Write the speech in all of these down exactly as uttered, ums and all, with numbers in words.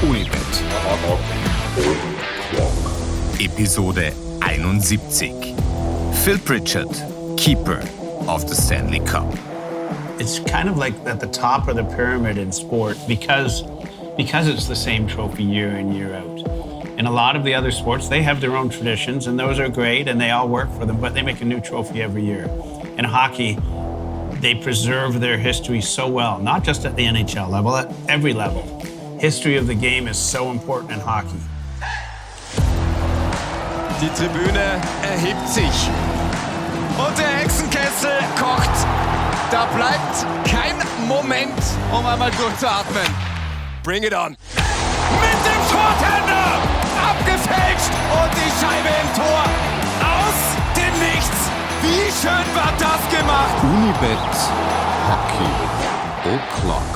Unibet. Episode einundsiebzig. Phil Pritchard, Keeper of the Stanley Cup. It's kind of like at the top of the pyramid in sport because, because it's the same trophy year in, year out. In a lot of the other sports, they have their own traditions, and those are great, and they all work for them, but they make a new trophy every year. In hockey, they preserve their history so well, not just at the N H L level, at every level. History of the game is so important in hockey. Die Tribüne erhebt sich und der Hexenkessel kocht. Da bleibt kein Moment, um einmal durchzuatmen. Bring it on. Mit dem Shorthander abgefälscht und die Scheibe im Tor. Aus dem Nichts. Wie schön war das gemacht? Unibet Hockey O'Clock.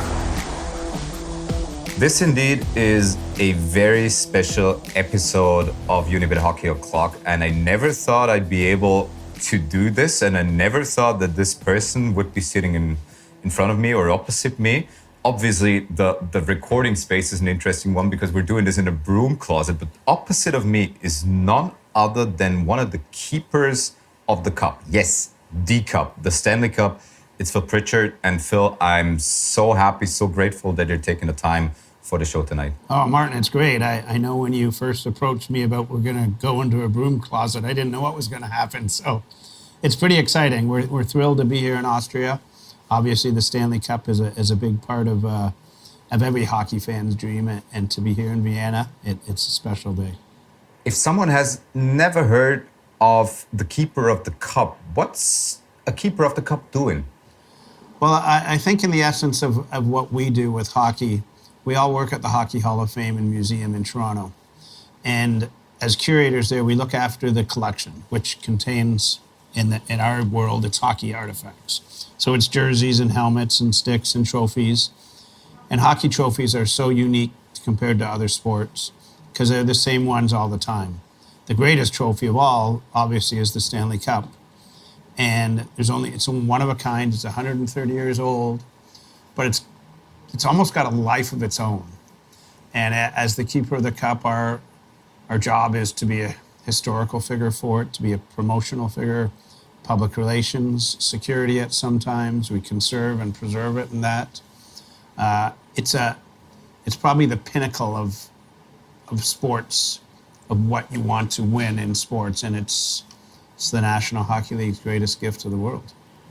This indeed is a very special episode of Unibet Hockey O'Clock, and I never thought I'd be able to do this, and I never thought that this person would be sitting in, in front of me or opposite me. Obviously, the, the recording space is an interesting one because we're doing this in a broom closet, but opposite of me is none other than one of the keepers of the cup. Yes, the cup, the Stanley Cup. It's Phil Pritchard. And Phil, I'm so happy, so grateful that you're taking the time for the show tonight. Oh, Martin, it's great. I, I know when you first approached me about we're going to go into a broom closet, I didn't know what was going to happen. So it's pretty exciting. We're we're thrilled to be here in Austria. Obviously, the Stanley Cup is a is a big part of uh, of every hockey fan's dream, and, and to be here in Vienna, it, it's a special day. If someone has never heard of the Keeper of the Cup, what's a Keeper of the Cup doing? Well, I, I think in the essence of, of what we do with hockey, we all work at the Hockey Hall of Fame and Museum in Toronto. And as curators there, we look after the collection, which contains, in, the, in our world, it's hockey artifacts. So it's jerseys and helmets and sticks and trophies. And hockey trophies are so unique compared to other sports because they're the same ones all the time. The greatest trophy of all, obviously, is the Stanley Cup. And there's only, it's one of a kind, it's one hundred thirty years old, but it's it's almost got a life of its own. And as the Keeper of the Cup, our, our job is to be a historical figure for it, to be a promotional figure, public relations, security at sometimes. We conserve and preserve it in that. Uh, it's a, it's probably the pinnacle of, of sports, of what you want to win in sports, and it's it's the National Hockey League's greatest gift to the world.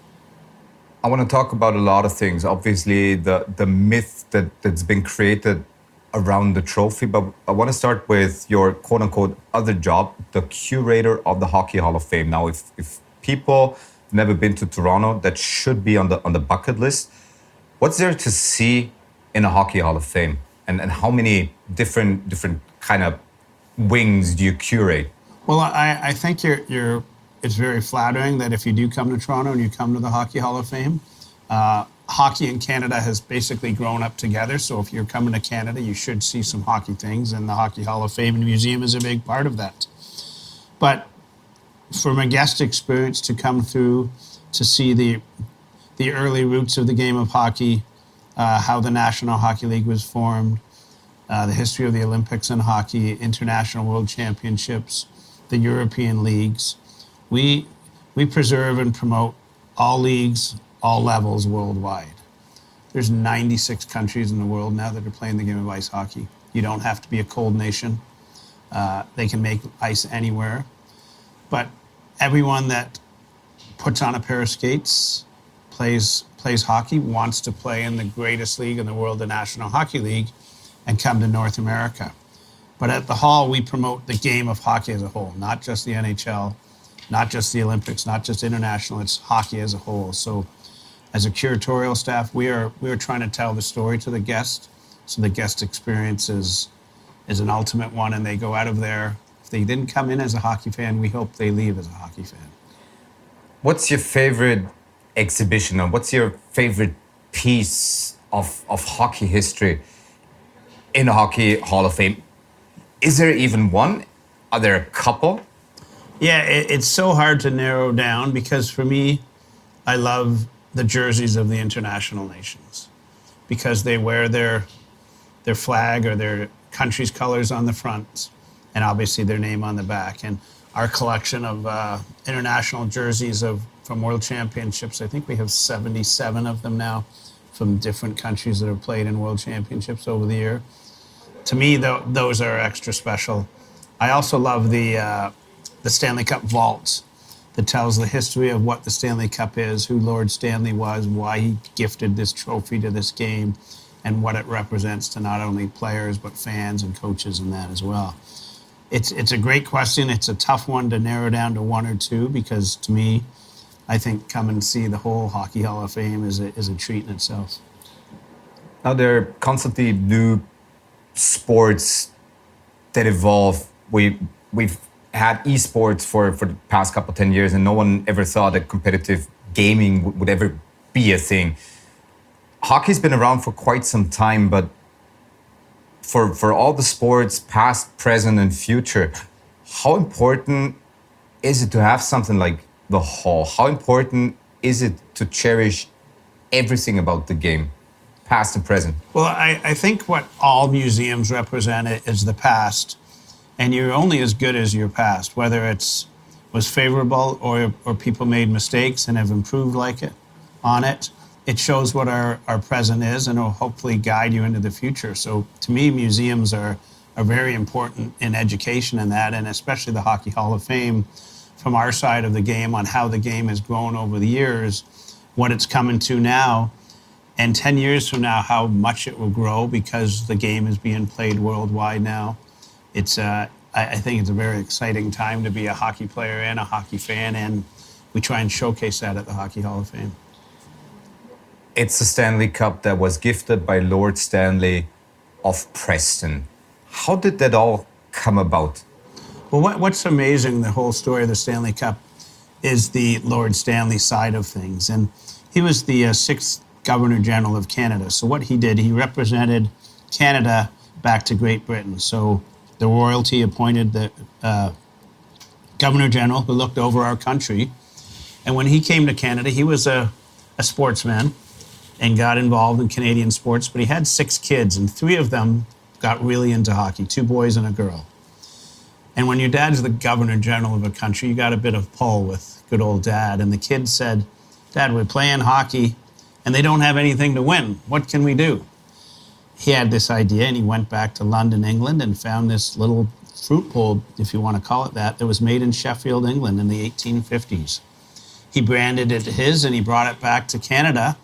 I want to talk about a lot of things. Obviously, the, the myth that, that's been created around the trophy, but I want to start with your quote-unquote other job, the curator of the Hockey Hall of Fame. Now, if, if people have never been to Toronto, that should be on the on the bucket list. What's there to see in a Hockey Hall of Fame? And, and how many different different kind of wings do you curate? Well, I, I think you're, you're, it's very flattering that if you do come to Toronto and you come to the Hockey Hall of Fame, uh, hockey in Canada has basically grown up together. So if you're coming to Canada, you should see some hockey things, and the Hockey Hall of Fame and Museum is a big part of that. But from a guest experience to come through to see the, the early roots of the game of hockey, uh, how the National Hockey League was formed, uh, the history of the Olympics in hockey, international world championships, the European leagues. We we preserve and promote all leagues, all levels worldwide. There's ninety-six countries in the world now that are playing the game of ice hockey. You don't have to be a cold nation. Uh, they can make ice anywhere. But everyone that puts on a pair of skates, plays plays hockey, wants to play in the greatest league in the world, the National Hockey League, and come to North America. But at the Hall, we promote the game of hockey as a whole, not just the N H L, not just the Olympics, not just international, it's hockey as a whole. So as a curatorial staff, we are we are trying to tell the story to the guest, so the guest experience is, is an ultimate one, and they go out of there. If they didn't come in as a hockey fan, we hope they leave as a hockey fan. What's your favorite exhibition, or what's your favorite piece of, of hockey history in the Hockey Hall of Fame? Is there even one? Are there a couple? Yeah, it, it's so hard to narrow down because for me, I love the jerseys of the international nations because they wear their their flag or their country's colors on the front, and obviously their name on the back. And our collection of uh, international jerseys of from World Championships, I think we have seventy-seven of them now from different countries that have played in World Championships over the year. To me, th- those are extra special. I also love the uh, the Stanley Cup vault that tells the history of what the Stanley Cup is, who Lord Stanley was, why he gifted this trophy to this game, and what it represents to not only players but fans and coaches and that as well. It's it's a great question. It's a tough one to narrow down to one or two because to me, I think come and see the whole Hockey Hall of Fame is a, is a treat in itself. Now there are constantly new sports that evolve. We we've had esports for, for the past couple ten years, and no one ever thought that competitive gaming would, would ever be a thing. Hockey's been around for quite some time, but for for all the sports, past, present, and future, how important is it to have something like the Hall? How important is it to cherish everything about the game, past and present? Well, I, I think what all museums represent is the past, and you're only as good as your past, whether it's was favorable or or people made mistakes and have improved like it on it. It shows what our, our present is and will hopefully guide you into the future. So to me, museums are, are very important in education in that, and especially the Hockey Hall of Fame from our side of the game on how the game has grown over the years, what it's coming to now, and ten years from now, how much it will grow because the game is being played worldwide now. It's uh, I, I think it's a very exciting time to be a hockey player and a hockey fan, and we try and showcase that at the Hockey Hall of Fame. It's a Stanley Cup that was gifted by Lord Stanley of Preston. How did that all come about? Well, what, what's amazing, the whole story of the Stanley Cup, is the Lord Stanley side of things. And he was the uh, sixth Governor General of Canada. So what he did, he represented Canada back to Great Britain. So the royalty appointed the uh, Governor General who looked over our country. And when he came to Canada, he was a, a sportsman and got involved in Canadian sports, but he had six kids, and three of them got really into hockey, two boys and a girl. And when your dad's the Governor General of a country, you got a bit of pull with good old dad. And the kids said, "Dad, we're playing hockey, and they don't have anything to win. What can we do?" He had this idea, and he went back to London, England, and found this little fruit bowl, if you want to call it that, that was made in Sheffield, England in the eighteen fifties. He branded it his, and he brought it back to Canada.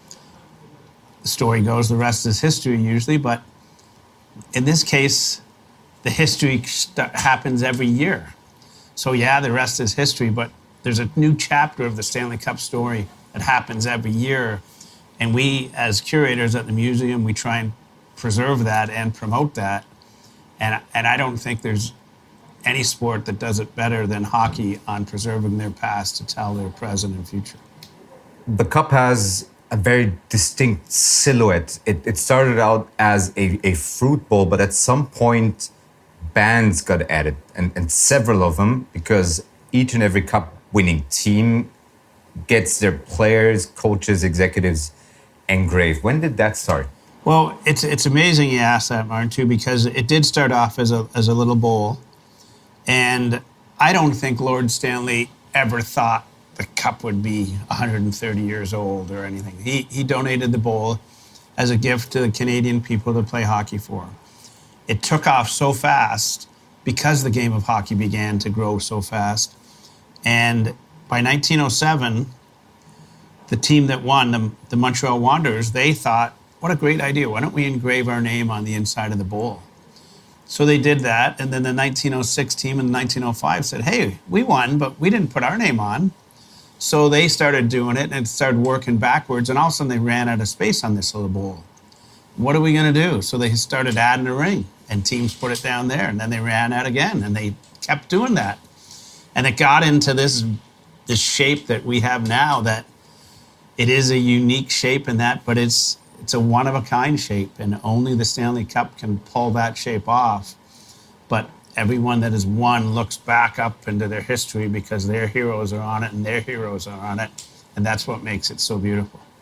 The story goes, the rest is history usually, but in this case, the history st- happens every year. So yeah, the rest is history, but there's a new chapter of the Stanley Cup story that happens every year. And we, as curators at the museum, we try and preserve that and promote that. And, and I don't think there's any sport that does it better than hockey on preserving their past to tell their present and future. The cup has a very distinct silhouette. It, it started out as a, a fruit bowl, but at some point, bands got added, and, and several of them, because each and every cup-winning team gets their players, coaches, executives engraved. When did that start? Well, it's it's amazing you asked that, Martin, too, because it did start off as a as a little bowl, and I don't think Lord Stanley ever thought the cup would be one hundred thirty years old or anything. He he donated the bowl as a gift to the Canadian people to play hockey for. It took off so fast because the game of hockey began to grow so fast. And by nineteen oh seven, the team that won, the, the Montreal Wanderers, they thought, what a great idea. Why don't we engrave our name on the inside of the bowl? So they did that. And then the nineteen oh six team in nineteen oh five said, hey, we won, but we didn't put our name on. So they started doing it and it started working backwards. And all of a sudden they ran out of space on this little bowl. What are we going to do? So they started adding a ring and teams put it down there. And then they ran out again and they kept doing that. And it got into this, this shape that we have now, that it is a unique shape in that, but it's it's a one-of-a-kind shape, and only the Stanley Cup can pull that shape off. But everyone that has won looks back up into their history because their heroes are on it and their heroes are on it, and that's what makes it so beautiful.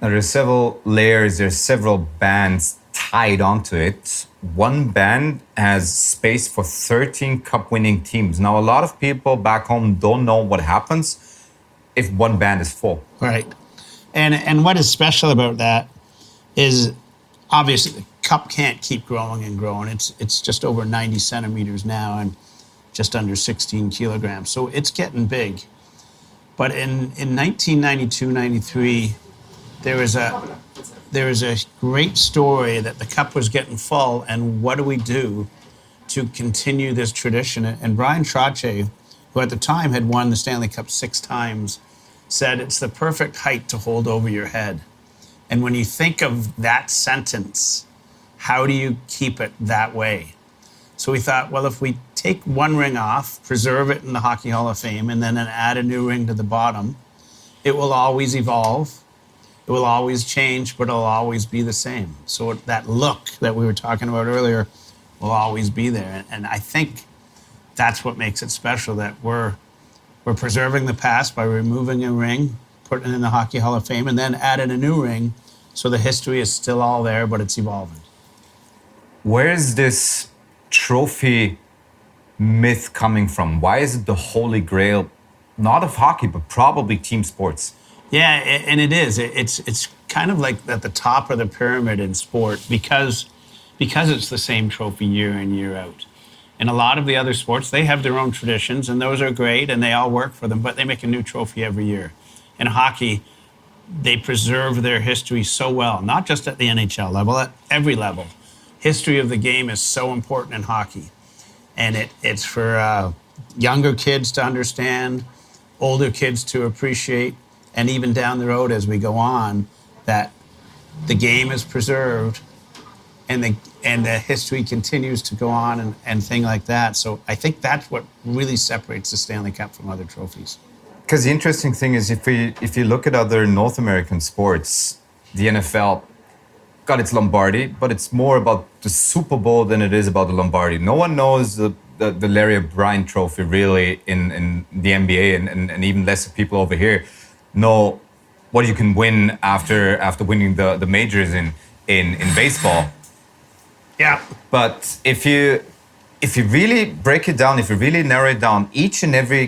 Now, there's several layers, there's several bands tied onto it. One band has space for thirteen cup-winning teams. Now, a lot of people back home don't know what happens if one band is full. Right. And and what is special about that is obviously the cup can't keep growing and growing. It's it's just over ninety centimeters now and just under sixteen kilograms. So it's getting big. But in, in nineteen ninety-two ninety-three, there was a there was a great story that the cup was getting full, and what do we do to continue this tradition? And Brian Trottier, who at the time had won the Stanley Cup six times, said it's the perfect height to hold over your head. And when you think of that sentence, how do you keep it that way? So we thought, well, if we take one ring off, preserve it in the Hockey Hall of Fame, and then add a new ring to the bottom, it will always evolve. It will always change, but it'll always be the same. So that look that we were talking about earlier will always be there. And I think that's what makes it special, that we're we're preserving the past by removing a ring, putting it in the Hockey Hall of Fame, and then adding a new ring, so the history is still all there, but it's evolving. Where is this trophy myth coming from? Why is it the holy grail, not of hockey, but probably team sports? Yeah, and it is. It's it's kind of like at the top of the pyramid in sport because because it's the same trophy year in, year out. And a lot of the other sports, they have their own traditions, and those are great, and they all work for them, but they make a new trophy every year. In hockey, they preserve their history so well, not just at the N H L level, at every level. History of the game is so important in hockey. And it, it's for uh, younger kids to understand, older kids to appreciate, and even down the road as we go on, that the game is preserved and the and the history continues to go on and, and things like that. So I think that's what really separates the Stanley Cup from other trophies. Because the interesting thing is, if we if you look at other North American sports, the N F L got its Lombardi, but it's more about the Super Bowl than it is about the Lombardi. No one knows the the, the Larry O'Brien Trophy really in, in the N B A, and, and, and even less people over here know what you can win after after winning the, the majors in, in, in baseball. Yeah. But if you if you really break it down, if you really narrow it down, each and every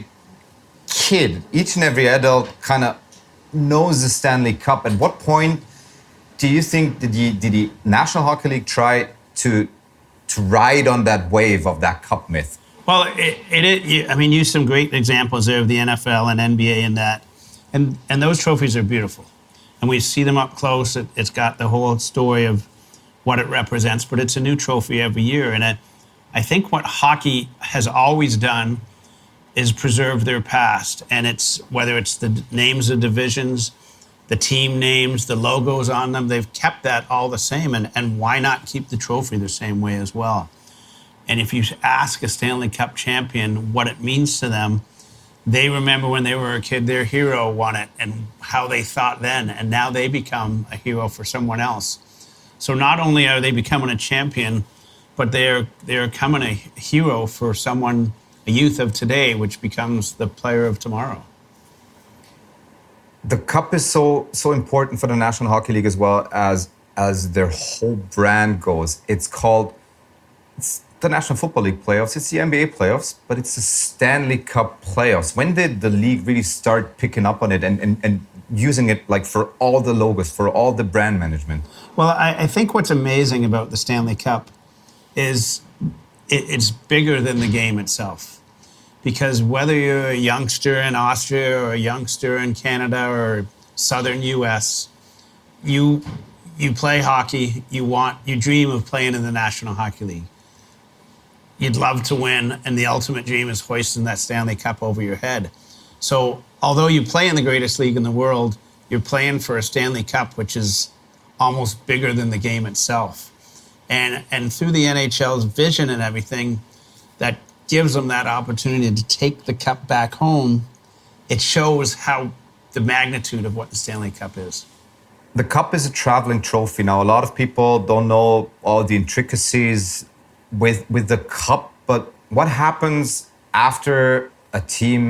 kid, each and every adult kind of knows the Stanley Cup. At what point do you think did the did the National Hockey League try to to ride on that wave of that cup myth? Well, it, it, it I mean, use some great examples there of the N F L and N B A in that, and and those trophies are beautiful, and we see them up close. It, it's got the whole story of what it represents, but it's a new trophy every year, and it, I think what hockey has always done is preserve their past, and it's whether it's the names of divisions, the team names, the logos on them, they've kept that all the same, and, and why not keep the trophy the same way as well? And if you ask a Stanley Cup champion what it means to them, they remember when they were a kid, their hero won it and how they thought then, and now they become a hero for someone else. So not only are they becoming a champion, but they're they're becoming a hero for someone, a youth of today, which becomes the player of tomorrow. The cup is so so important for the National Hockey League as well as as their whole brand goes. It's called it's the National Football League playoffs. It's the N B A playoffs, but it's the Stanley Cup playoffs. When did the league really start picking up on it and and, and using it like for all the logos, for all the brand management? Well, I, I think what's amazing about the Stanley Cup is it, it's bigger than the game itself. Because whether you're a youngster in Austria or a youngster in Canada or southern U S, you you play hockey, you want, you dream of playing in the National Hockey League. You'd love to win, and the ultimate dream is hoisting that Stanley Cup over your head. So although you play in the greatest league in the world, you're playing for a Stanley Cup, which is almost bigger than the game itself. And and through the N H L's vision and everything, that gives them that opportunity to take the cup back home, it shows how the magnitude of what the Stanley Cup is. The cup is a traveling trophy. Now, a lot of people don't know all the intricacies with with the cup, but what happens after a team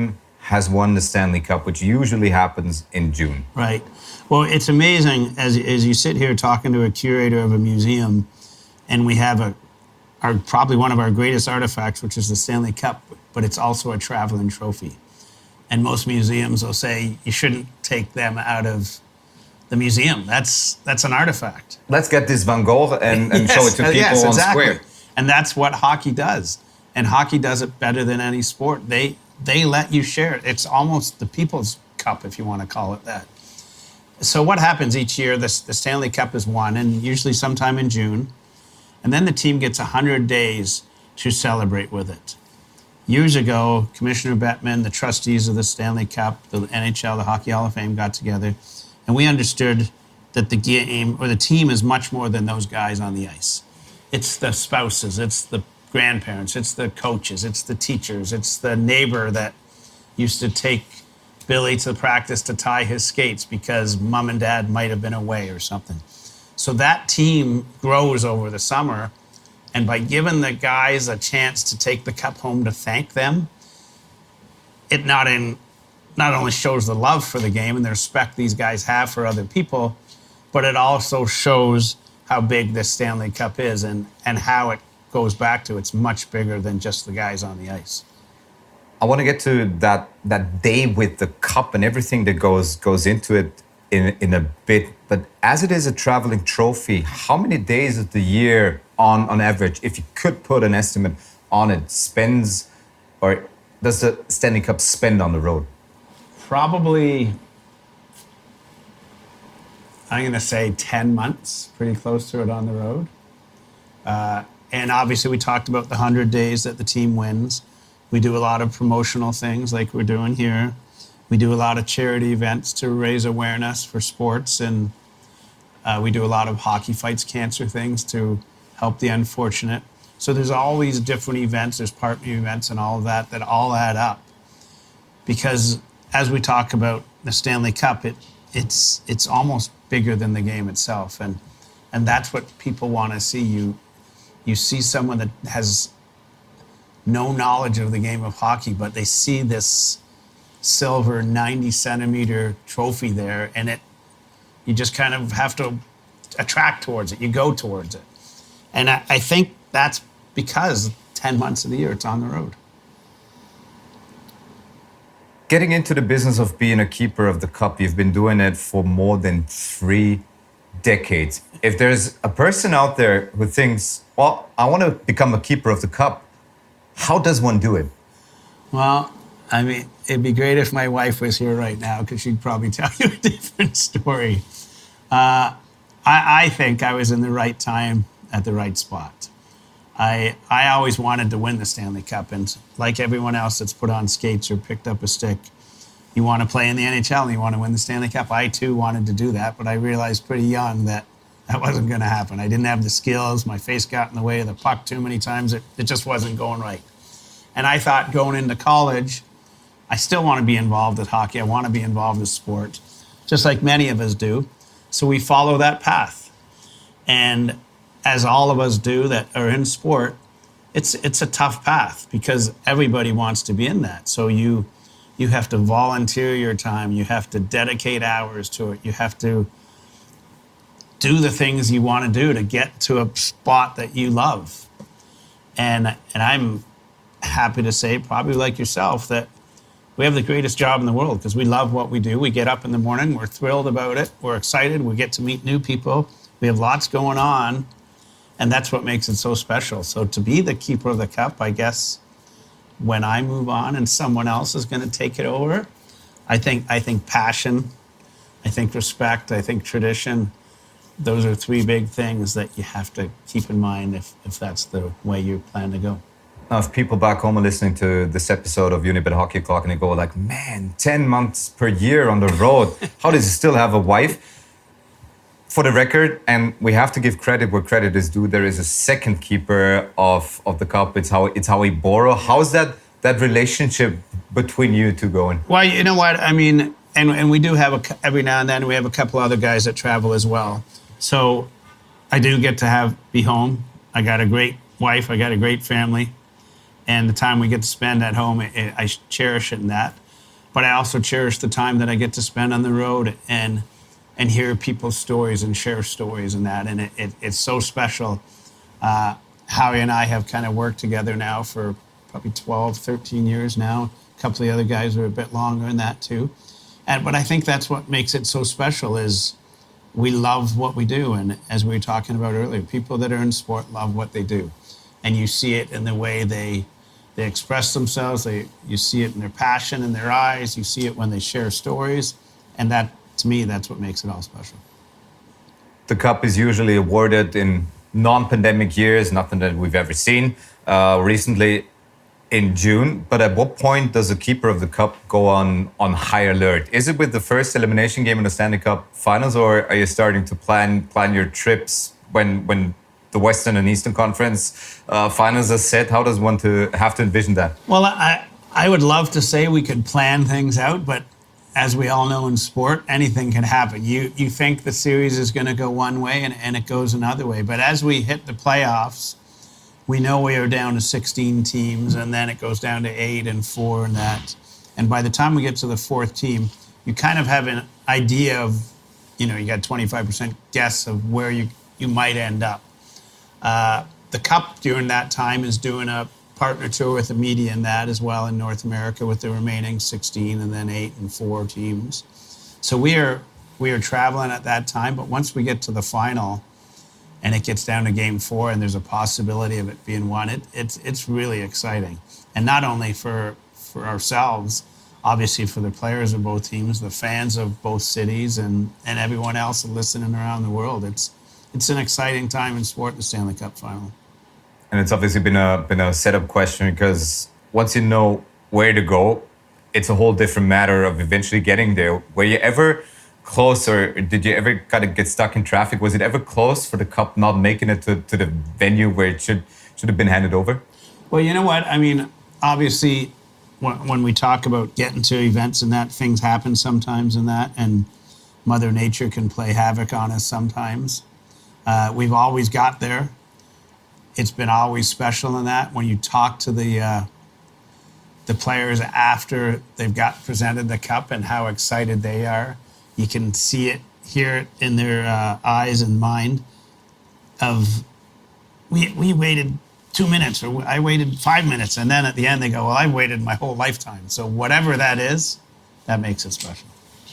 has won the Stanley Cup, which usually happens in June. Right. Well, it's amazing as as you sit here talking to a curator of a museum, and we have a our probably one of our greatest artifacts, which is the Stanley Cup, but it's also a traveling trophy. And most museums will say you shouldn't take them out of the museum. That's that's an artifact. Let's get this Van Gogh and, and Yes, show it to people yes, on exactly. Square. And that's what hockey does. And hockey does it better than any sport. They they let you share it. It's almost the People's Cup, if you want to call it that. So what happens each year? This, the Stanley Cup is won, and usually sometime in June. And then the team gets one hundred days to celebrate with it. Years ago, Commissioner Bettman, the trustees of the Stanley Cup, the N H L, the Hockey Hall of Fame got together, and we understood that the game or the team is much more than those guys on the ice. It's the spouses, it's the grandparents, it's the coaches, it's the teachers, it's the neighbor that used to take Billy to practice to tie his skates because mom and dad might have been away or something. So that team grows over the summer, and by giving the guys a chance to take the cup home to thank them, it not in not only shows the love for the game and the respect these guys have for other people, but it also shows how big this Stanley Cup is and, and how it goes back to it's much bigger than just the guys on the ice. I want to get to that that day with the cup and everything that goes goes into it in in a bit. But as it is a traveling trophy, how many days of the year on on average, if you could put an estimate on it, spends or does the Stanley Cup spend on the road? Probably, I'm going to say ten months, pretty close to it on the road. Uh, and obviously we talked about the one hundred days that the team wins. We do a lot of promotional things like we're doing here. We do a lot of charity events to raise awareness for sports, and uh, we do a lot of Hockey Fights Cancer things to help the unfortunate. So there's all these different events, there's partner events and all of that that all add up. Because as we talk about the Stanley Cup, it it's it's almost bigger than the game itself, and and that's what people want to see. You you see someone that has no knowledge of the game of hockey, but they see this silver ninety centimeter trophy there, and it you just kind of have to attract towards it. You go towards it, and I, I think that's because ten months of the year it's on the road. Getting into the business of being a keeper of the cup, you've been doing it for more than three decades. If there's a person out there who thinks, well, I want to become a keeper of the cup, how does one do it? Well, I mean, it'd be great if my wife was here right now because she'd probably tell you a different story. Uh, I, I think I was in the right time at the right spot. I I always wanted to win the Stanley Cup, and like everyone else that's put on skates or picked up a stick, you want to play in the N H L and you want to win the Stanley Cup. I too wanted to do that, but I realized pretty young that that wasn't going to happen. I didn't have the skills. My face got in the way of the puck too many times. It, it just wasn't going right. And I thought going into college, I still want to be involved with hockey. I want to be involved with sport, just like many of us do. So we follow that path. And as all of us do that are in sport, it's it's a tough path because everybody wants to be in that. So you you have to volunteer your time. You have to dedicate hours to it. You have to do the things you want to do to get to a spot that you love. And and I'm happy to say, probably like yourself, that we have the greatest job in the world because we love what we do. We get up in the morning, we're thrilled about it, we're excited, we get to meet new people, we have lots going on, and that's what makes it so special. So to be the keeper of the cup, I guess, when I move on and someone else is going to take it over, I think I think passion, I think respect, I think tradition, those are three big things that you have to keep in mind if, if that's the way you plan to go. Now, if people back home are listening to this episode of Unibet Hockey Clock and they go like, man, ten months per year on the road, how does he still have a wife? For the record, and we have to give credit where credit is due, there is a second keeper of, of the cup. It's how it's Howie Boro. How's that that relationship between you two going? Well, you know what? I mean, and, and we do have, a, every now and then, we have a couple other guys that travel as well. So I do get to have be home. I got a great wife. I got a great family. And the time we get to spend at home, it, it, I cherish it in that. but I also cherish the time that I get to spend on the road and and hear people's stories and share stories and that. And it, it, it's so special. Uh, Howie and I have kind of worked together now for probably twelve, thirteen years now. A couple of the other guys are a bit longer than that too. And but I think that's what makes it so special is we love what we do. And as we were talking about earlier, people that are in sport love what they do. And you see it in the way they they express themselves. They you see it in their passion in their eyes. You see it when they share stories. And that, to me, that's what makes it all special. The cup is usually awarded in non-pandemic years, nothing that we've ever seen. Uh, recently, in June. But at what point does the keeper of the cup go on on high alert? Is it with the first elimination game in the Stanley Cup Finals, or are you starting to plan plan your trips when when the Western and Eastern Conference uh, Finals are set? How does one to have to envision that? Well, I I would love to say we could plan things out, but as we all know in sport, anything can happen. You you think the series is going to go one way and, and it goes another way. But as we hit the playoffs, we know we are down to sixteen teams, and then it goes down to eight and four and that. And by the time we get to the fourth team, you kind of have an idea of, you know, you got twenty-five percent guess of where you, you might end up. Uh, the Cup during that time is doing a partner tour with the media and that as well in North America with the remaining sixteen and then eight and four teams. So we are we are traveling at that time, but once we get to the final and it gets down to game four and there's a possibility of it being won, it, it's it's really exciting. And not only for for ourselves, obviously for the players of both teams, the fans of both cities and, and everyone else listening around the world. It's it's an exciting time in sport, the Stanley Cup final. And it's obviously been a been a setup question because once you know where to go, it's a whole different matter of eventually getting there. Were you ever close, or did you ever kind of get stuck in traffic? Was it ever close for the Cup not making it to, to the venue where it should should have been handed over? Well, you know what? I mean, obviously, when, when we talk about getting to events and that, things happen sometimes in that, and Mother Nature can play havoc on us sometimes. Uh, we've always got there. It's been always special in that. When you talk to the uh, the players after they've got presented the cup and how excited they are, you can see it, hear it in their uh, eyes and mind of, we we waited two minutes or I waited five minutes. And then at the end they go, well, I waited my whole lifetime. So whatever that is, that makes it special.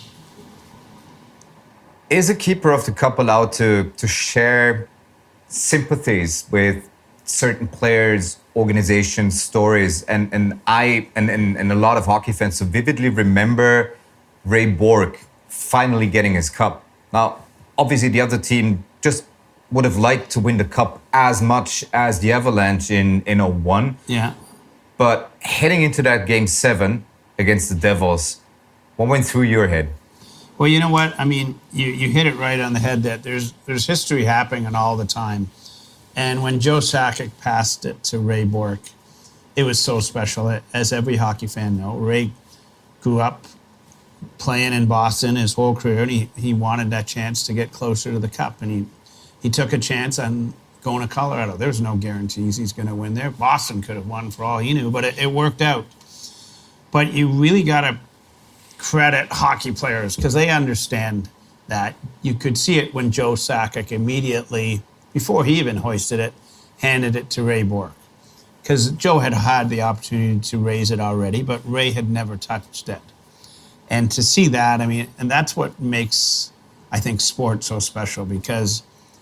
Is a keeper of the cup allowed to to share sympathies with certain players, organizations, stories? And and I and, and, and a lot of hockey fans so vividly remember Ray Bourque finally getting his cup. Now, obviously the other team just would have liked to win the cup as much as the Avalanche in, in oh one. Yeah. But heading into that game seven against the Devils, what went through your head? Well, you know what? I mean, you, you hit it right on the head that there's there's history happening all the time. And when Joe Sakic passed it to Ray Bourque, it was so special. As every hockey fan knows, Ray grew up playing in Boston his whole career, and he, he wanted that chance to get closer to the cup. And he, he took a chance on going to Colorado. There's no guarantees he's going to win there. Boston could have won for all he knew, but it, it worked out. But you really got to credit hockey players because they understand that. You could see it when Joe Sakic immediately, before he even hoisted it, handed it to Ray Bourque. Because Joe had had the opportunity to raise it already, but Ray had never touched it. And to see that, I mean, and that's what makes, I think, sport so special, because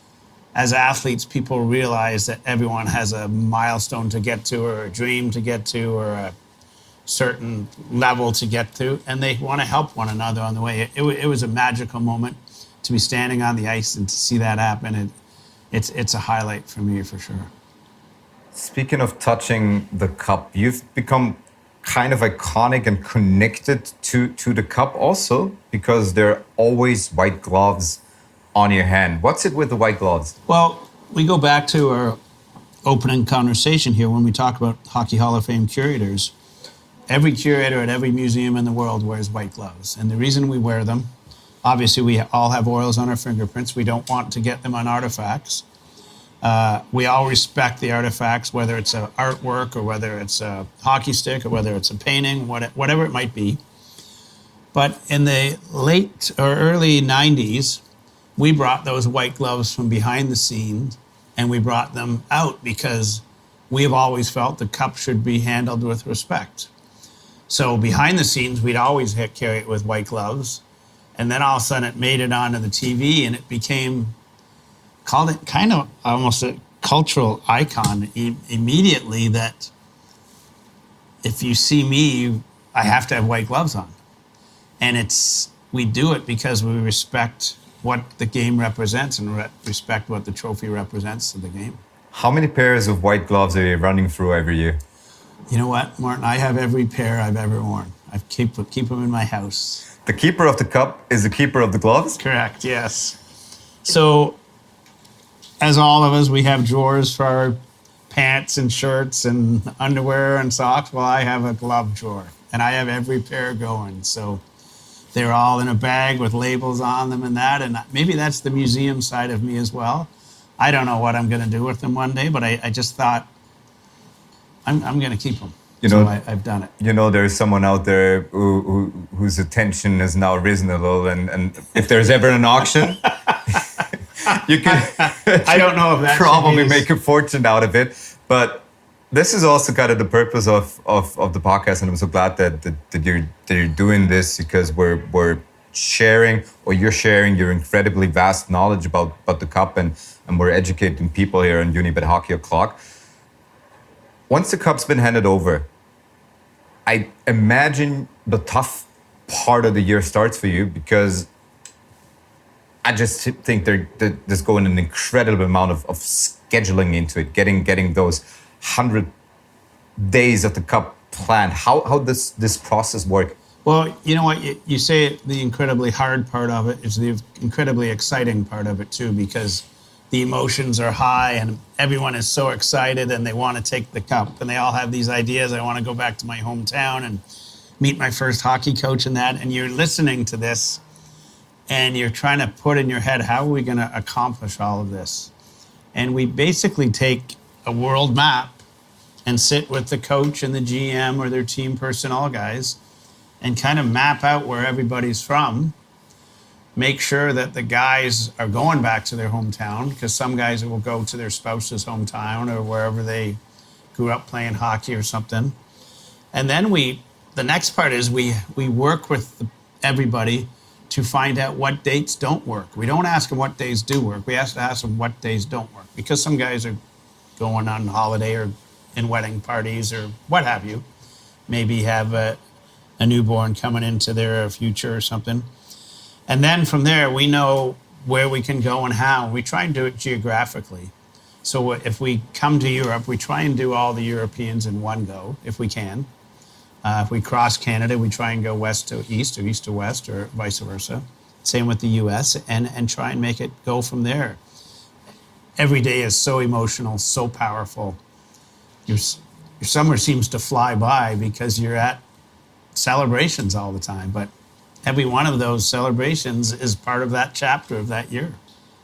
as athletes, people realize that everyone has a milestone to get to, or a dream to get to, or a certain level to get to, and they want to help one another on the way. It, it, it was a magical moment to be standing on the ice and to see that happen. It, it's, it's a highlight for me, for sure. Speaking of touching the cup, you've become kind of iconic and connected to, to the cup also, because there are always white gloves on your hand. What's it with the white gloves? Well, we go back to our opening conversation here when we talk about Hockey Hall of Fame curators. Every curator at every museum in the world wears white gloves. And the reason we wear them, obviously we all have oils on our fingerprints. We don't want to get them on artifacts. Uh, we all respect the artifacts, whether it's an artwork or whether it's a hockey stick or whether it's a painting, what, whatever it might be. But in the late or early nineties, we brought those white gloves from behind the scenes and we brought them out because we have always felt the cup should be handled with respect. So behind the scenes, we'd always hit, carry it with white gloves. And then all of a sudden it made it onto the T V and it became, called it kind of almost a cultural icon e- immediately that if you see me, I have to have white gloves on. And it's, we do it because we respect what the game represents and re- respect what the trophy represents to the game. How many pairs of white gloves are you running through every year? You know what, Martin? I have every pair I've ever worn. I keep keep them in my house. The keeper of the cup is the keeper of the gloves? Correct, yes. So, as all of us, we have drawers for our pants and shirts and underwear and socks. Well, I have a glove drawer, and I have every pair going. So, they're all in a bag with labels on them and that. And maybe that's the museum side of me as well. I don't know what I'm going to do with them one day, but I, I just thought, I'm, I'm going to keep them. You know, so I, I've done it. You know, there's someone out there who, who, whose attention has now risen a little, and, and if there's ever an auction, you can I don't know if that probably is... make a fortune out of it. But this is also kind of the purpose of, of, of the podcast, and I'm so glad that, that, that, you're, that you're doing this because we're, we're sharing, or you're sharing your incredibly vast knowledge about, about the Cup, and, and we're educating people here on Unibet Hockey O'Clock. Once the Cup's been handed over, I imagine the tough part of the year starts for you because I just think there, there's going an incredible amount of, of scheduling into it, getting getting those hundred days of the Cup planned. How how does this process work? Well, you know what, you, you say it, the incredibly hard part of it is the incredibly exciting part of it too, because the emotions are high and everyone is so excited and they want to take the Cup and they all have these ideas. I want to go back to my hometown and meet my first hockey coach and that. And you're listening to this and you're trying to put in your head, how are we going to accomplish all of this? And we basically take a world map and sit with the coach and the G M or their team personnel guys and kind of map out where everybody's from. Make sure that the guys are going back to their hometown, because some guys will go to their spouse's hometown or wherever they grew up playing hockey or something. And then we, the next part is we we work with the, everybody to find out what dates don't work. We don't ask them what days do work. We have to ask them what days don't work, because some guys are going on holiday or in wedding parties or what have you. Maybe have a, a newborn coming into their future or something. And then from there, we know where we can go and how. We try and do it geographically. So if we come to Europe, we try and do all the Europeans in one go, if we can. Uh, if we cross Canada, we try and go west to east or east to west or vice versa. Same with the U S, and, and try and make it go from there. Every day is so emotional, so powerful. Your, your summer seems to fly by because you're at celebrations all the time, but every one of those celebrations is part of that chapter of that year.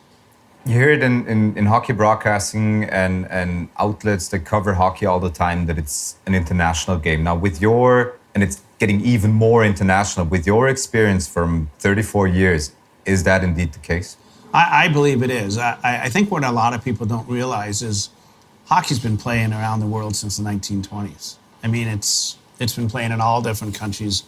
You hear it in, in, in hockey broadcasting and, and outlets that cover hockey all the time, that it's an international game. Now with your, and it's getting even more international, with your experience from thirty-four years, is that indeed the case? I, I believe it is. I, I think what a lot of people don't realize is hockey's been playing around the world since the nineteen twenties. I mean, it's it's been playing in all different countries.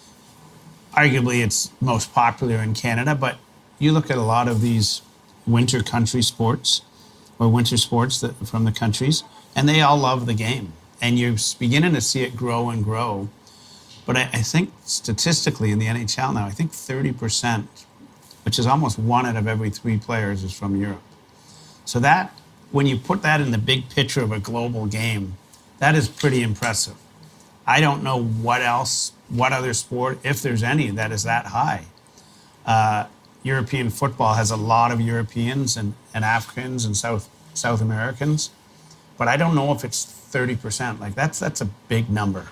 Arguably, it's most popular in Canada, but you look at a lot of these winter country sports or winter sports that, from the countries, and they all love the game. And you're beginning to see it grow and grow. But I, I think statistically in the N H L now, I think thirty percent, which is almost one out of every three players, is from Europe. So that, when you put that in the big picture of a global game, that is pretty impressive. I don't know what else, what other sport, if there's any, that is that high. Uh, European football has a lot of Europeans and, and Africans and South South Americans, but I don't know if it's thirty percent. Like that's that's a big number.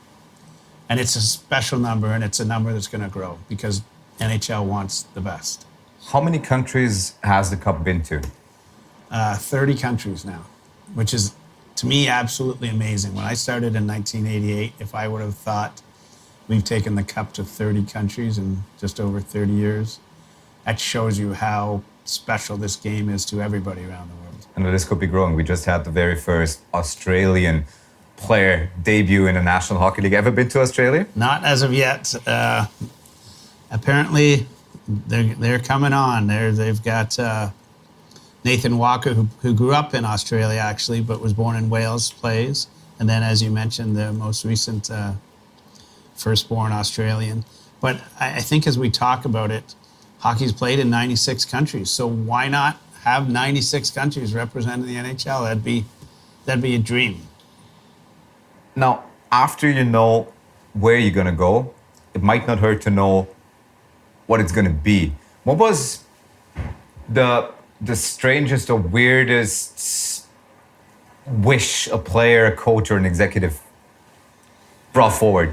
And it's a special number, and it's a number that's going to grow because N H L wants the best. How many countries has the Cup been to? Uh, thirty countries now, which is, to me, absolutely amazing. When I started in nineteen eighty-eight, if I would have thought we've taken the cup to thirty countries in just over thirty years. That shows you how special this game is to everybody around the world. And the list could be growing. We just had the very first Australian player debut in the National Hockey League. Ever been to Australia? Not as of yet. Uh, apparently, they're they're coming on. They're they've got uh, Nathan Walker, who who grew up in Australia actually, but was born in Wales, plays. And then, as you mentioned, the most recent uh, firstborn Australian. But I, I think as we talk about it, hockey's played in ninety-six countries. So why not have ninety-six countries represented in the N H L? That'd be that'd be a dream. Now, after you know where you're going to go, it might not hurt to know what it's going to be. What was the the strangest or weirdest wish a player, a coach, or an executive brought forward?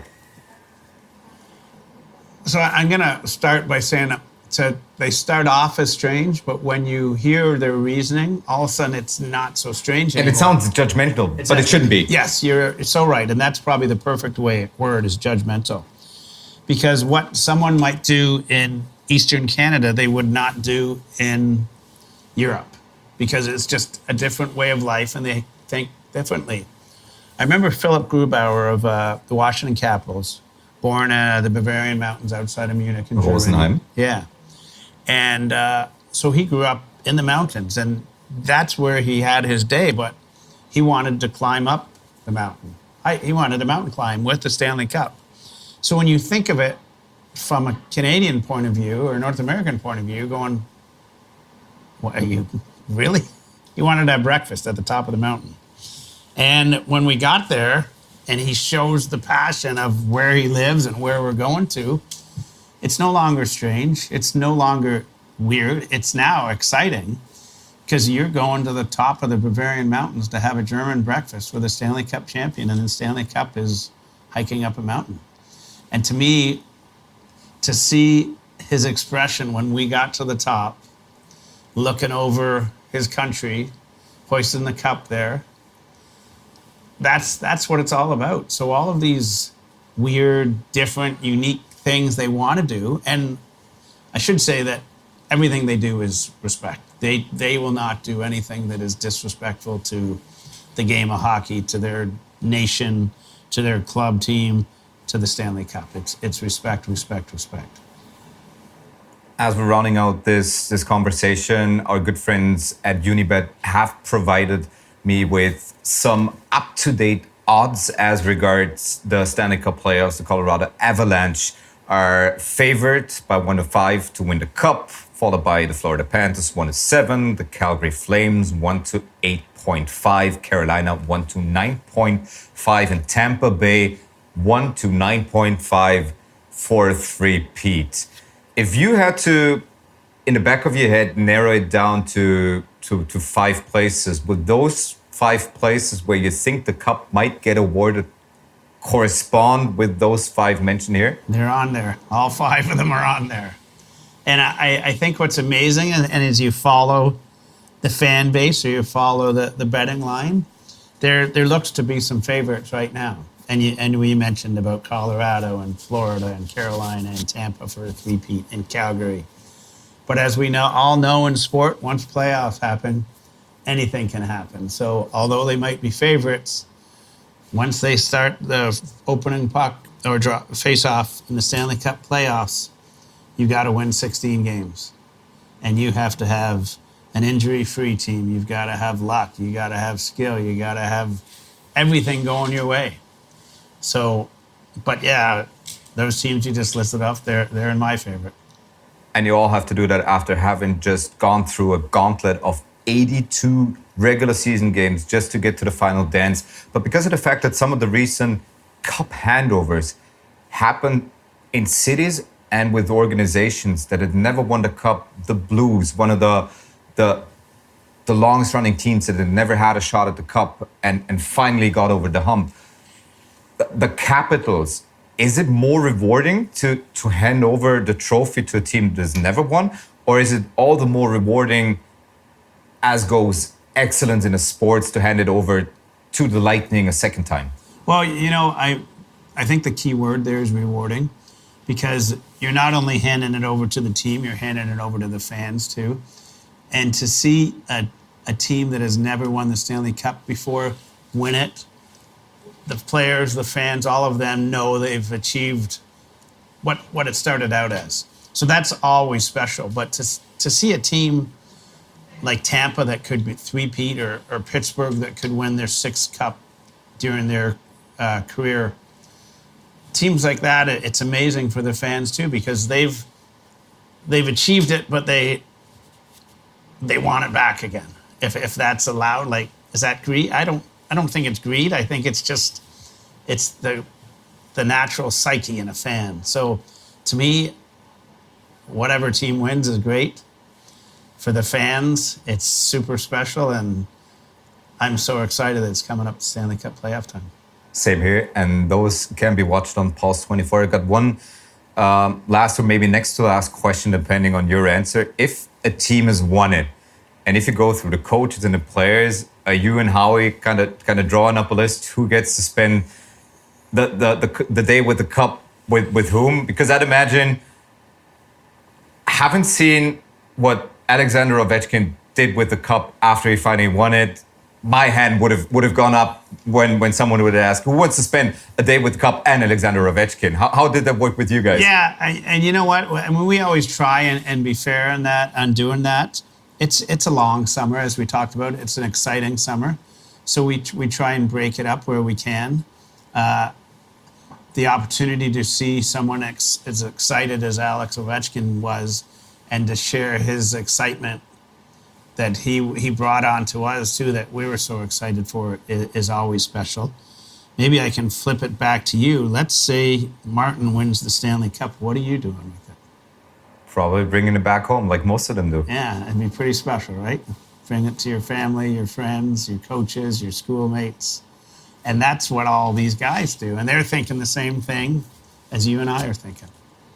So I'm going to start by saying to, they start off as strange, but when you hear their reasoning, all of a sudden it's not so strange anymore. And it sounds judgmental, It's but it shouldn't be. Yes, you're so right. And that's probably the perfect way word is judgmental. Because what someone might do in Eastern Canada, they would not do in Europe. Because it's just a different way of life and they think differently. I remember Philip Grubauer of uh, the Washington Capitals, born in uh, the Bavarian Mountains outside of Munich in Germany. Rosenheim. Yeah. And uh, so he grew up in the mountains, and that's where he had his day, but he wanted to climb up the mountain. I, he wanted to mountain climb with the Stanley Cup. So when you think of it from a Canadian point of view or North American point of view, going, what are you, really? He wanted to have breakfast at the top of the mountain. And when we got there, and he shows the passion of where he lives and where we're going to, it's no longer strange. It's no longer weird. It's now exciting because you're going to the top of the Bavarian Mountains to have a German breakfast with a Stanley Cup champion, and the Stanley Cup is hiking up a mountain. And to me, to see his expression when we got to the top, looking over his country, hoisting the cup there, that's that's what it's all about. So all of these weird, different, unique things they want to do, and I should say that everything they do is respect. They they will not do anything that is disrespectful to the game of hockey, to their nation, to their club team, to the Stanley Cup. It's it's respect, respect, respect. As we're rounding out this this conversation, our good friends at Unibet have provided me with some up-to-date odds as regards the Stanley Cup playoffs. The Colorado Avalanche are favored by one to five to win the Cup, followed by the Florida Panthers one to seven, the Calgary Flames one to eight point five, Carolina one to nine point five, and Tampa Bay one to nine point five for a three-peat. If you had to, in the back of your head, narrow it down to to, to five places, would those five places where you think the Cup might get awarded correspond with those five mentioned here? They're on there. All five of them are on there. And I, I think what's amazing, and, and as you follow the fan base or you follow the, the betting line, there there looks to be some favorites right now. And you, and we mentioned about Colorado and Florida and Carolina and Tampa for a three-peat and Calgary. But as we know, all know in sport, once playoffs happen, anything can happen. So although they might be favorites, once they start the opening puck or draw, face-off in the Stanley Cup playoffs, you got to win sixteen games. And you have to have an injury-free team. You've got to have luck. You got to have skill. You got to have everything going your way. So, but yeah, those teams you just listed off, they're, they're in my favorite. And you all have to do that after having just gone through a gauntlet of eighty-two regular season games just to get to the final dance. But because of the fact that some of the recent Cup handovers happened in cities and with organizations that had never won the Cup, the Blues, one of the the the longest running teams that had never had a shot at the Cup and, and finally got over the hump. The, the Capitals, is it more rewarding to, to hand over the trophy to a team that's never won? Or is it all the more rewarding, as goes excellence in a sports, to hand it over to the Lightning a second time? Well, you know, I I think the key word there is rewarding, because you're not only handing it over to the team, you're handing it over to the fans too. And to see a, a team that has never won the Stanley Cup before win it, the players, the fans, all of them know they've achieved what, what it started out as. So that's always special. But to, to see a team like Tampa that could be three-peat, or, or Pittsburgh that could win their sixth cup during their uh, career, teams like that, it, it's amazing for the fans too, because they've they've achieved it, but they they want it back again. If if that's allowed, like, is that greed? I don't I don't think it's greed. I think it's just it's the the natural psyche in a fan. So to me, whatever team wins is great. For the fans, it's super special, and I'm so excited that it's coming up to Stanley Cup playoff time. Same here, and those can be watched on Pulse twenty-four. I got one um, last or maybe next to last question, depending on your answer. If a team has won it, and if you go through the coaches and the players, are you and Howie kind of kind of drawing up a list who gets to spend the the the, the day with the cup with with whom? Because I'd imagine, haven't seen what Alexander Ovechkin did with the cup after he finally won it, my hand would have would have gone up when, when someone would ask, who wants to spend a day with the cup and Alexander Ovechkin? How, how did that work with you guys? Yeah, I, and you know what? I mean, we always try and, and be fair in that, on doing that. It's it's a long summer, as we talked about. It's an exciting summer. So we we try and break it up where we can. Uh, the opportunity to see someone ex, as excited as Alex Ovechkin was, and to share his excitement that he he brought on to us too, that we were so excited for, is, is always special. Maybe I can flip it back to you. Let's say Martin wins the Stanley Cup. What are you doing with it? Probably bringing it back home, like most of them do. Yeah, it'd be pretty special, right? Bring it to your family, your friends, your coaches, your schoolmates. And that's what all these guys do. And they're thinking the same thing as you and I are thinking.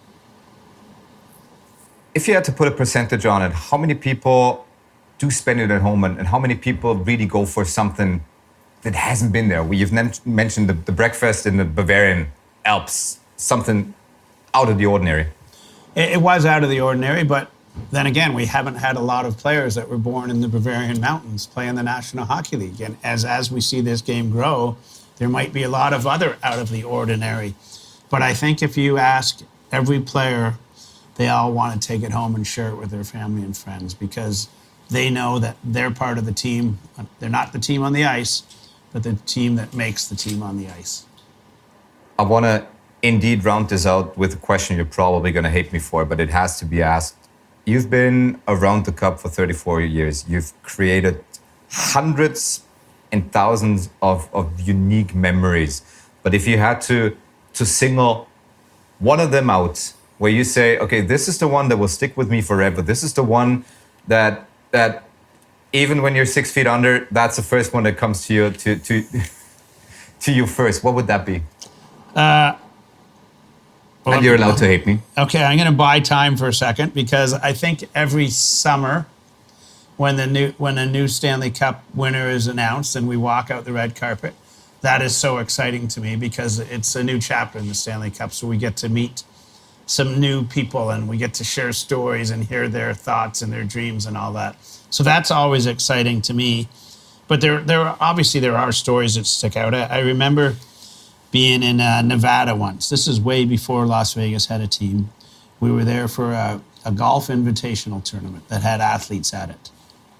If you had to put a percentage on it, how many people do spend it at home, and, and how many people really go for something that hasn't been there? You've mentioned the, the breakfast in the Bavarian Alps, something out of the ordinary. It, it was out of the ordinary, but then again, we haven't had a lot of players that were born in the Bavarian Mountains play in the National Hockey League. And as, as we see this game grow, there might be a lot of other out of the ordinary. But I think if you ask every player, they all want to take it home and share it with their family and friends, because they know that they're part of the team. They're not the team on the ice, but the team that makes the team on the ice. I want to indeed round this out with a question you're probably going to hate me for, but it has to be asked. You've been around the cup for thirty-four years. You've created hundreds and thousands of, of unique memories. But if you had to, to single one of them out, where you say, okay, this is the one that will stick with me forever. This is the one that that even when you're six feet under, that's the first one that comes to you to to to you first. What would that be? Uh, well, and you're allowed to hate me. Okay, I'm going to buy time for a second, because I think every summer, when the new when a new Stanley Cup winner is announced and we walk out the red carpet, that is so exciting to me, because it's a new chapter in the Stanley Cup. So we get to meet some new people, and we get to share stories and hear their thoughts and their dreams and all that. So that's always exciting to me. But there, there are, obviously there are stories that stick out. I, I remember being in uh, Nevada once. This is way before Las Vegas had a team. We were there for a, a golf invitational tournament that had athletes at it.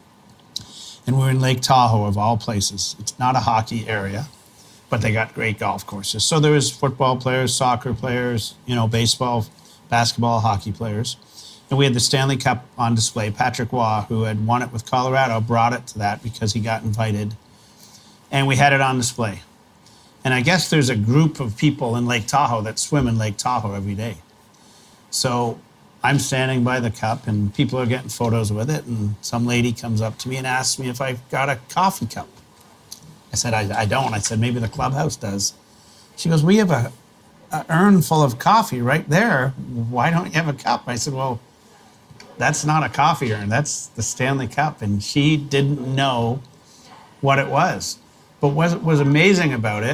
And we were in Lake Tahoe, of all places. It's not a hockey area, but they got great golf courses. So there was football players, soccer players, you know, baseball, basketball, hockey players. And we had the Stanley Cup on display. Patrick Waugh, who had won it with Colorado, brought it to that because he got invited. And we had it on display. And I guess there's a group of people in Lake Tahoe that swim in Lake Tahoe every day. So I'm standing by the cup, and people are getting photos with it. And some lady comes up to me and asks me if I've got a coffee cup. I said, I, I don't. I said, maybe the clubhouse does. She goes, we have a, a urn full of coffee right there. Why don't you have a cup? I said, well, that's not a coffee urn. That's the Stanley Cup. And she didn't know what it was. But what was amazing about it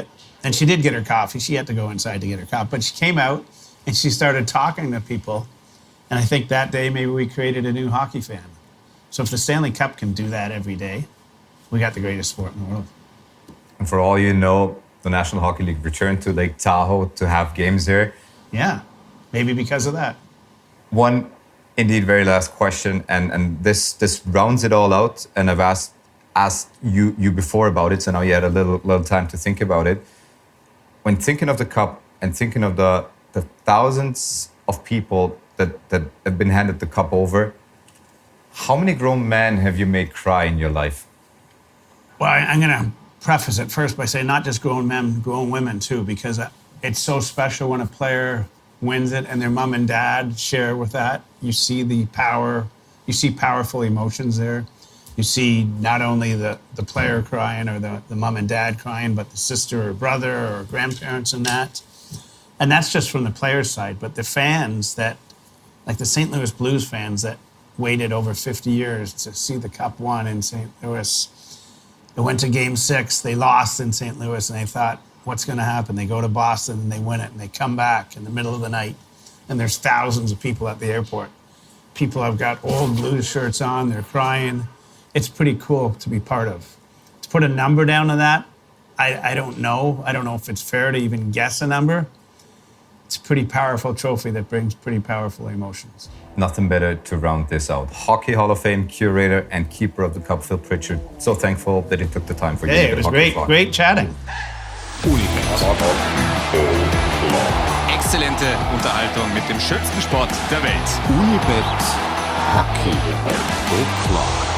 and she did get her coffee. She had to go inside to get her coffee, but she came out and she started talking to people. And I think that day maybe we created a new hockey fan. So if the Stanley Cup can do that every day, we got the greatest sport in the world. And for all you know, the National Hockey League returned to Lake Tahoe to have games there. Yeah, maybe because of that. One indeed very last question, and, and this this rounds it all out. And I've asked asked you you before about it, so now you had a little little time to think about it. When thinking of the Cup and thinking of the the thousands of people that, that have been handed the Cup over, how many grown men have you made cry in your life? Well, I, I'm going to preface it first by saying not just grown men, grown women too, because it's so special when a player wins it and their mom and dad share with that. You see the power, you see powerful emotions there. You see not only the, the player crying or the, the mom and dad crying, but the sister or brother or grandparents and that. And that's just from the player's side. But the fans that, like the Saint Louis Blues fans that waited over fifty years to see the Cup won in Saint Louis. They went to game six, they lost in Saint Louis, and they thought, what's going to happen? They go to Boston and they win it, and they come back in the middle of the night, and there's thousands of people at the airport. People have got old Blues shirts on, they're crying. It's pretty cool to be part of. To put a number down on that, I, I don't know. I don't know if it's fair to even guess a number. It's a pretty powerful trophy that brings pretty powerful emotions. Nothing better to round this out. Hockey Hall of Fame curator and keeper of the Cup, Phil Pritchard. So thankful that he took the time for you. Hey, it was great, great chatting. Exzellente Unterhaltung mit dem schönsten Sport der Welt. Unibet Hockey O'Clock.